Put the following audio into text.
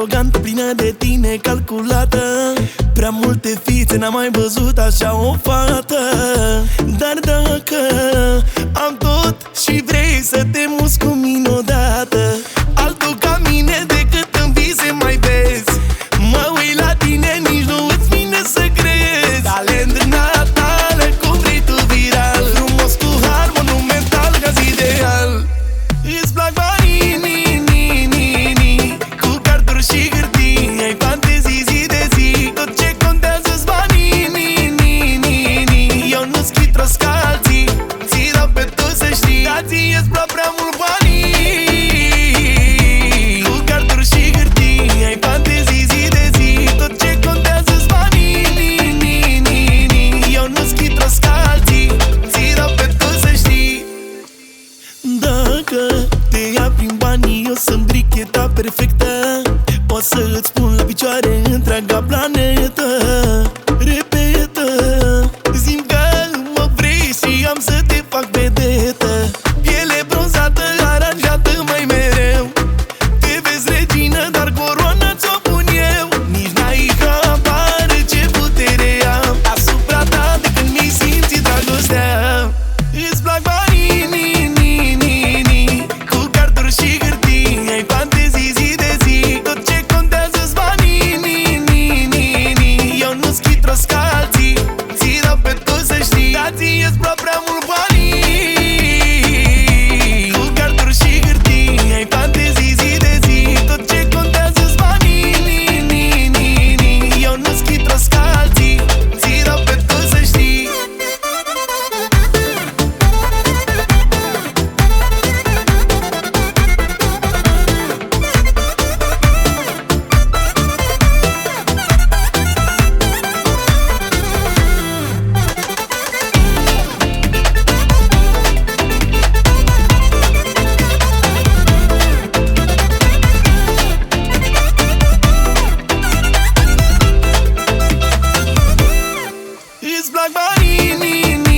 arogantă, plină de tine, calculată. Prea multe fițe, n-am mai văzut așa o fată. Dar dacă am tot și vrei să te muți cu mine odată, altul ca mine decât în vise mai vezi. Mă uit la tine, nici nu îți vine să crezi. Talent natal, cum vrei tu viral, frumos cu har monumental, ca-zi ideal. Îți plac banii, cu carturi și hârtii, ai fantezii zi de zi. Tot ce contează-s banii, eu nu schit rost ca alții, ți dau pe tu să știi. Dar ție-ți plac prea mult banii, cu carturi și hârtii, ai fantezii zi de zi. Tot ce contează-s banii, eu nu schit rost ca alții, ți dau pe tu să știi. Dacă te ia prin banii, eu sunt bricheta perfectă. O să-ți pun la picioare întreaga planetă. Repetă, zi-mi că mă vrei și am să te fac vedetă. Piele bronzată, aranjată mai mereu. Te vezi regină, dar coroana ți-o pun eu. Nici n-ai habar ce putere am asupra ta de când mi simți dragostea. Îți plac banii, cu carturi și hârtii, ai fantezii zi de zi. Tot ce contează-s banii, eu nu schit rost ca alții, ți dau pe tu să știi. Dar ție-ți plac prea mult banii, cu carturi și hârtii, ai fantezii zi de zi. Tot ce contează-s banii, eu nu schit rost ca alții, ți dau pe tu să știi. Îți plac banii,